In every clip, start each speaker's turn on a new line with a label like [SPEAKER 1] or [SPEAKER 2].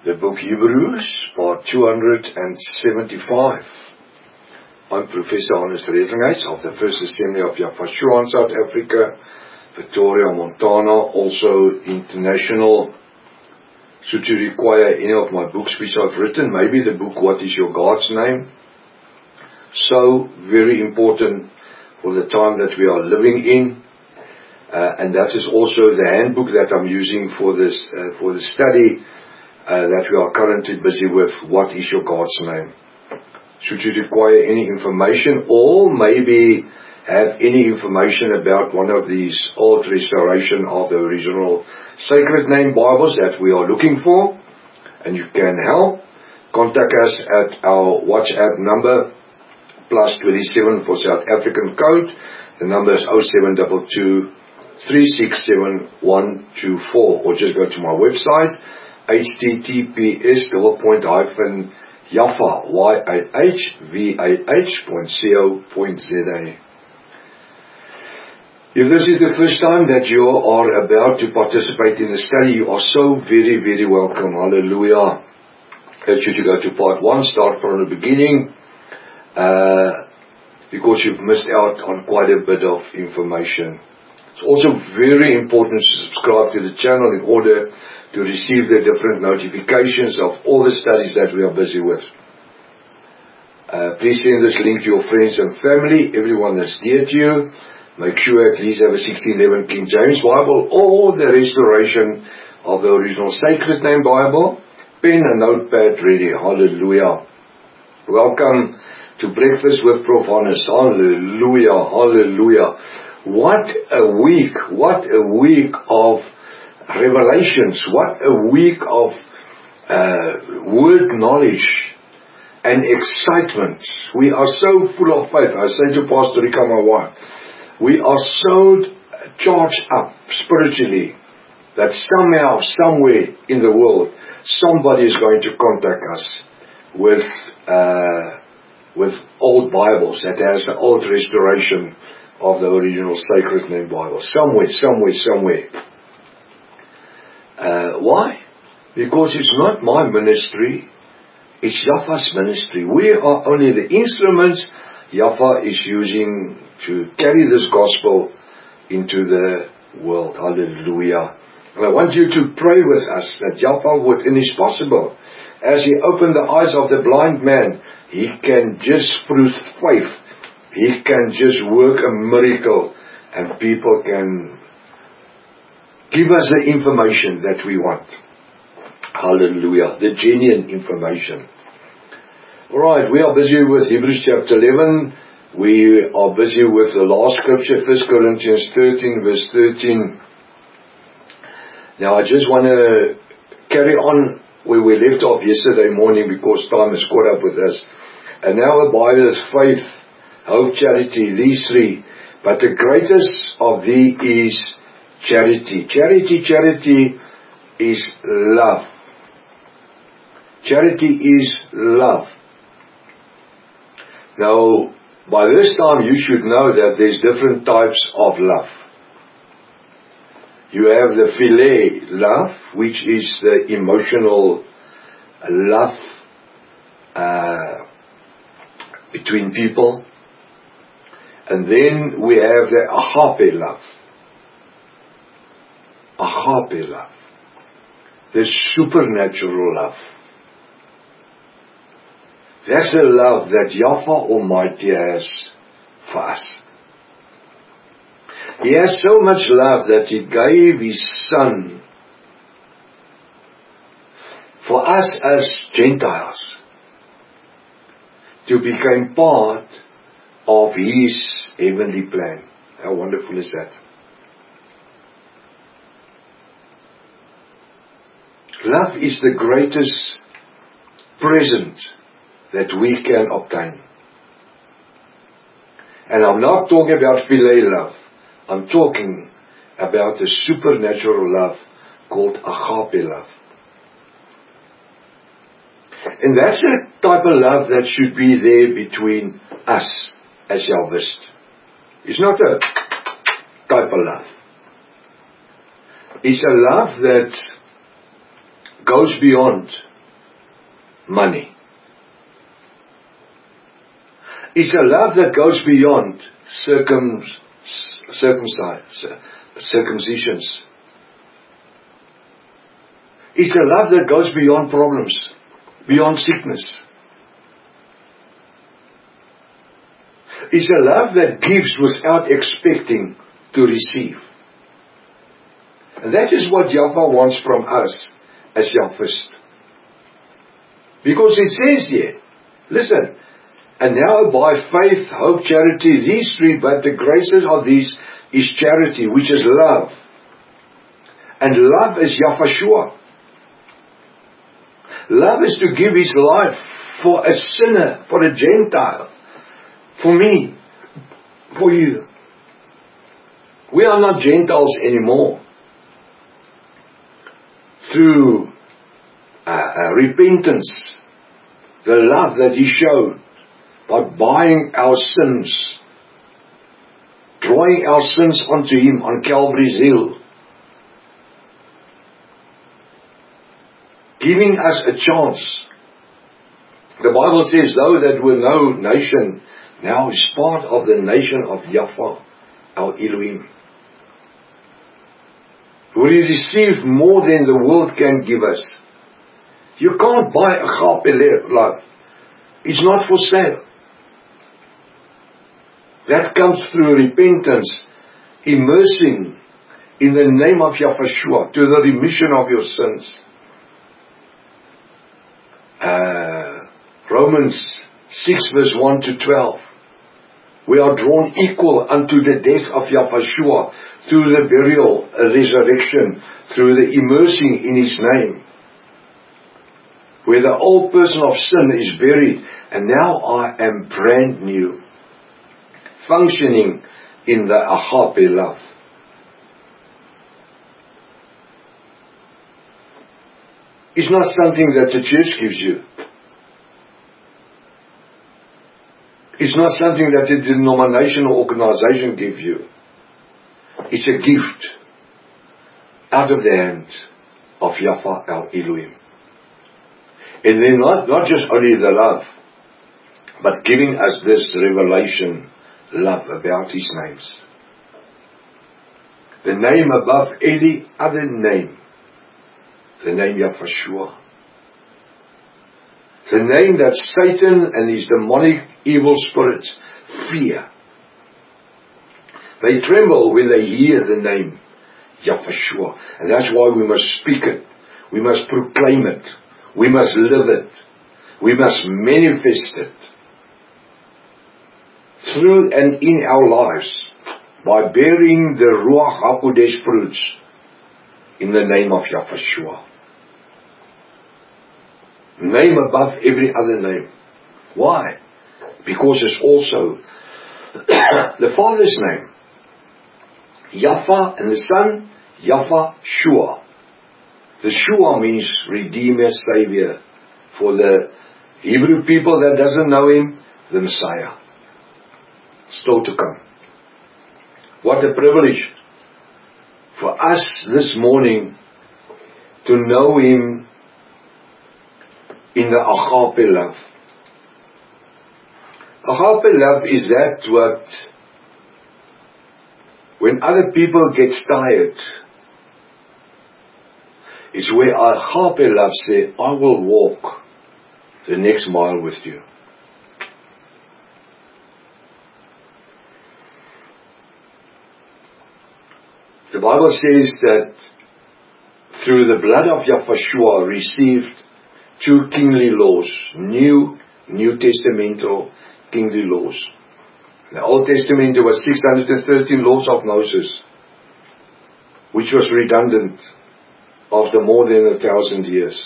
[SPEAKER 1] The book Hebrews, part 275. I'm Professor Hannes Redinghuis of the First Assembly of Yafashua in South Africa, Pretoria, Montana, also international. Should you require any of my books which I've written, maybe the book What is Your God's Name? So very important for the time that we are living in. And that is also the handbook that I'm using for this for the study that we are currently busy with. What is your God's name? Should you require any information, or maybe have any information about one of these old restoration of the original Sacred Name Bibles that we are looking for, and you can help, contact us at our WhatsApp number +27 for South African code. The number is 0722 367 124, or just go to my website https://yahvah.co.za. If this is the first time that you are about to participate in the study, you are so very, very welcome. Hallelujah. Should you go to part 1, start from the beginning, because you've missed out on quite a bit of information. It's also very important to subscribe to the channel in order to receive the different notifications of all the studies that we are busy with. Please send this link to your friends and family, everyone that's dear to you. Make sure at least have a 1611 King James Bible or the restoration of the original Sacred Name Bible, pen and notepad ready. Hallelujah. Welcome to Breakfast with Prof. Hannes. Hallelujah. Hallelujah. What a week of revelations, what a week of word knowledge and excitement. We are so full of faith. I say to Pastor Rika, my wife, we are so charged up spiritually that somehow, somewhere in the world, somebody is going to contact us with old Bibles that has the old restoration of the original Sacred Name Bible. Somewhere. Why? Because it's not my ministry, it's Yahweh's ministry. We are only the instruments Yahweh is using to carry this gospel into the world. Hallelujah. And I want you to pray with us that Yahweh would, and it's possible, as He opened the eyes of the blind man, He can just through faith, He can just work a miracle, and people can give us the information that we want. Hallelujah. The genuine information. Alright, we are busy with Hebrews chapter 11. We are busy with the last scripture, 1 Corinthians 13 verse 13. Now I just want to carry on where we left off yesterday morning, because time has caught up with us. And now abide is faith, hope, charity, these three. But the greatest of these is charity. Charity is love. Charity is love. Now, by this time you should know that there's different types of love. You have the philia love, which is the emotional love between people. And then we have the agape love. Agape love. The supernatural love. That's the love that Yahweh Almighty has for us. He has so much love that He gave His Son for us as Gentiles to become part of His heavenly plan. How wonderful is that? Love is the greatest present that we can obtain. And I'm not talking about philia love. I'm talking about the supernatural love called agape love. And that's the type of love that should be there between us as Yahwist. It's not a type of love. It's a love that goes beyond money. It's a love that goes beyond circumcisions. It's a love that goes beyond problems, beyond sickness. It's a love that gives without expecting to receive. And that is what Yahweh wants from us as Yahwist. Because it says here, listen, and now by faith, hope, charity, these three, but the graces of these is charity, which is love. And love is Yahweh. Love is to give his life for a sinner, for a Gentile, for me, for you. We are not Gentiles anymore. Through repentance, the love that he showed by buying our sins, drawing our sins onto him on Calvary's hill, giving us a chance. The Bible says, though that we're no nation, now is part of the nation of Yahweh, our Elohim. We receive more than the world can give us. You can't buy agape love. It's not for sale. That comes through repentance, immersing in the name of Yahweh to the remission of your sins. Romans 6 verse 1 to 12. We are drawn equal unto the death of Yahweh through the burial, resurrection, through the immersing in his name. Where the old person of sin is buried, and now I am brand new, functioning in the agape love. It's not something that the church gives you. It's not something that a denomination or organization gives you. It's a gift out of the hand of Yahweh our Elohim. And then not just only the love, but giving us this revelation love about his names. The name above any other name. The name Yahweh. The name that Satan and his demonic evil spirits fear. They tremble when they hear the name Yahweh. And that's why we must speak it. We must proclaim it. We must live it. We must manifest it. Through and in our lives. By bearing the Ruach HaKodesh fruits. In the name of Yahweh. Name above every other name. Why? Because it's also the Father's name. Yahweh and the Son, Yahweh. The Shua means Redeemer, Savior. For the Hebrew people that doesn't know him, the Messiah. Still to come. What a privilege for us this morning to know him in the agape love. Agape love is that what, when other people get tired, it's where agape love says, I will walk the next mile with you. The Bible says that through the blood of Yahweh received 2 kingly laws, New Testamental kingly laws. The Old Testament there was 613 laws of Moses, which was redundant after more than 1,000 years.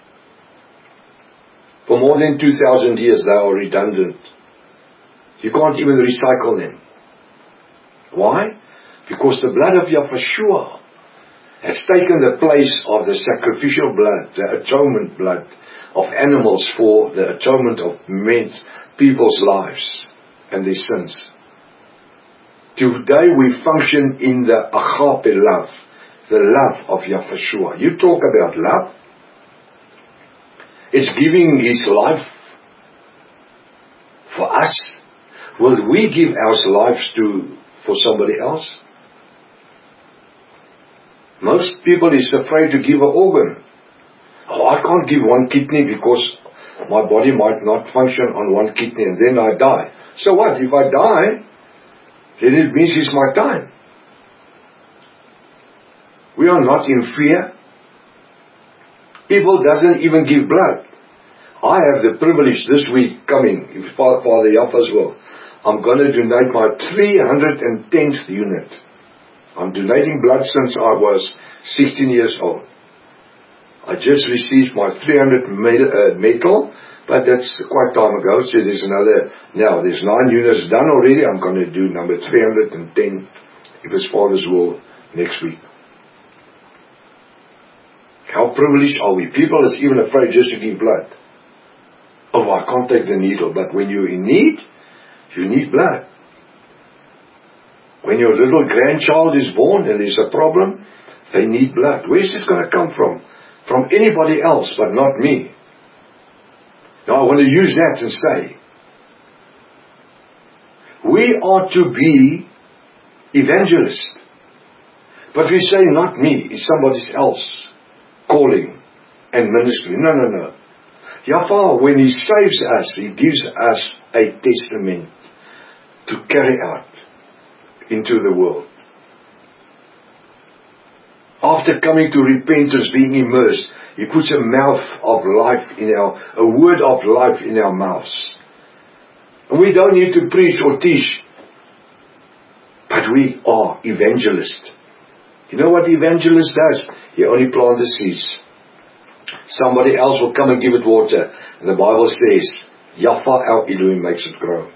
[SPEAKER 1] For more than 2,000 years they are redundant. You can't even recycle them. Why? Because the blood of Yahweh has taken the place of the sacrificial blood, the atonement blood of animals for the atonement of people's lives and their sins. Today we function in the agape love, the love of Yahweh. You talk about love. It's giving His life for us. Will we give our lives for somebody else? Most people is afraid to give an organ. Oh, I can't give one kidney because my body might not function on one kidney and then I die. So what? If I die, then it means it's my time. We are not in fear. People doesn't even give blood. I have the privilege this week coming, if Father Yafa's will, I'm going to donate my 310th unit. I'm donating blood since I was 16 years old. I just received my 300 medal, but that's quite time ago, so there's there's 9 units done already. I'm going to do number 310, if it's Father's will, next week. How privileged are we? People is even afraid just to give blood. Oh, I can't take the needle, but when you're in need, you need blood. When your little grandchild is born and there's a problem, they need blood. Where's this going to come from? From anybody else, but not me. Now I want to use that and say, we are to be evangelists. But we say, not me, it's somebody else calling and ministry. No. Yafa, when He saves us, He gives us a testament to carry out into the world. After coming to repentance, being immersed, He puts a mouth of life a word of life in our mouths. And we don't need to preach or teach, but we are evangelists. You know what the evangelist does? He only plants the seeds. Somebody else will come and give it water. And the Bible says, Yafa our Elohim makes it grow.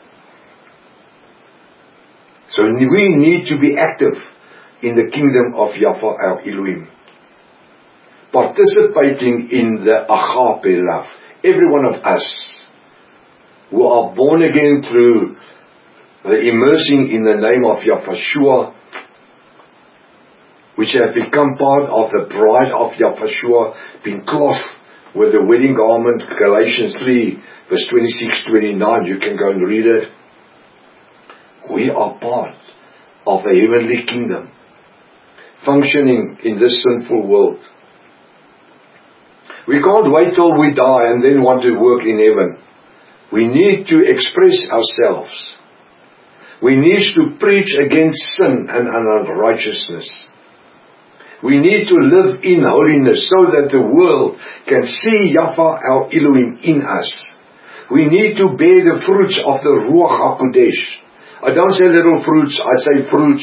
[SPEAKER 1] So we need to be active in the kingdom of Yafa our Elohim. Participating in the agape love. Every one of us who are born again through the immersing in the name of Yahshua, which have become part of the bride of Yahshua, been clothed with the wedding garment, Galatians 3, verse 26-29, you can go and read it. We are part of a heavenly kingdom, functioning in this sinful world. We can't wait till we die and then want to work in heaven. We need to express ourselves. We need to preach against sin and unrighteousness. We need to live in holiness so that the world can see Yafa our Elohim in us. We need to bear the fruits of the Ruach HaKodesh. I don't say little fruits, I say fruits.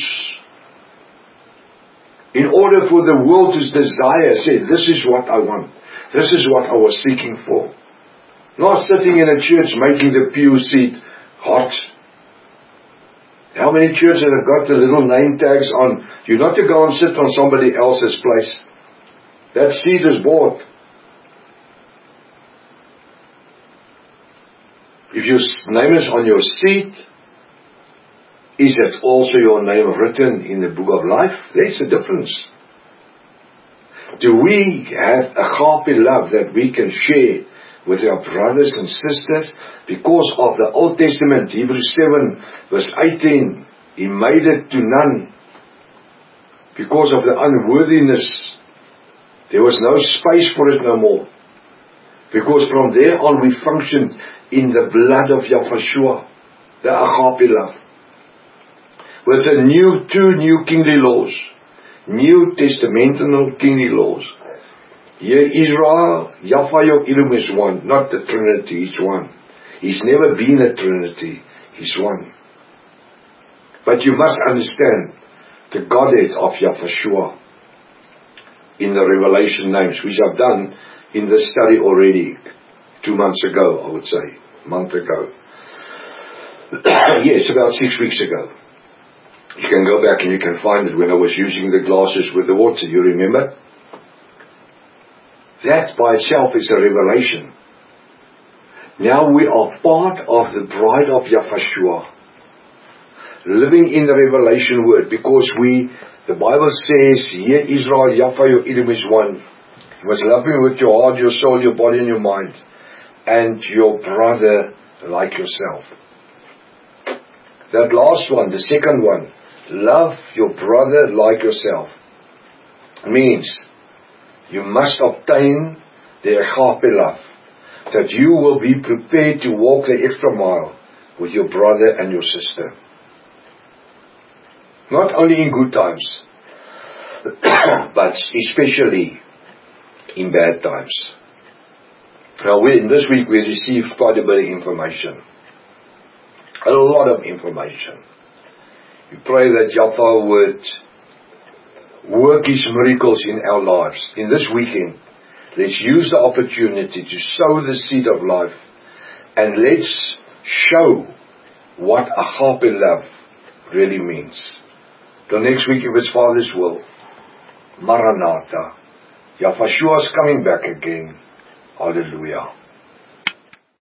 [SPEAKER 1] In order for the world to desire, say, this is what I want. This is what I was seeking for. Not sitting in a church making the pew seat hot. How many churches have got the little name tags on? You're not to go and sit on somebody else's place. That seat is bought. If your name is on your seat, is it also your name written in the book of life? There's a difference. Do we have agape love that we can share with our brothers and sisters? Because of the Old Testament, Hebrews 7 verse 18, He made it to none. Because of the unworthiness, there was no space for it no more. Because from there on we functioned in the blood of Yahshua, the agape love. With the two new kingly laws, New Testamental kingly laws. Here Israel, Yafa your Elohim is one, not the Trinity, it's one. He's never been a Trinity, He's one. But you must understand the Godhead of Yahshua in the Revelation names, which I've done in the study already 2 months ago, I would say, a month ago. Yes, about 6 weeks ago. You can go back and you can find it when I was using the glasses with the water, you remember? That by itself is a revelation. Now we are part of the bride of Yahshua, living in the revelation word, because the Bible says, here Israel, Yafa your Elohim is one. You must love Him with your heart, your soul, your body and your mind. And your brother like yourself. That last one, the second one, love your brother like yourself, means you must obtain the agape love, that you will be prepared to walk the extra mile with your brother and your sister. Not only in good times, but especially in bad times. Now, this week we received quite a bit of information. A lot of information. We pray that Yahweh would work His miracles in our lives. In this weekend, let's use the opportunity to sow the seed of life. And let's show what agape love really means. Till next week, if it's Father's will. Maranatha. Yahweh is coming back again. Hallelujah.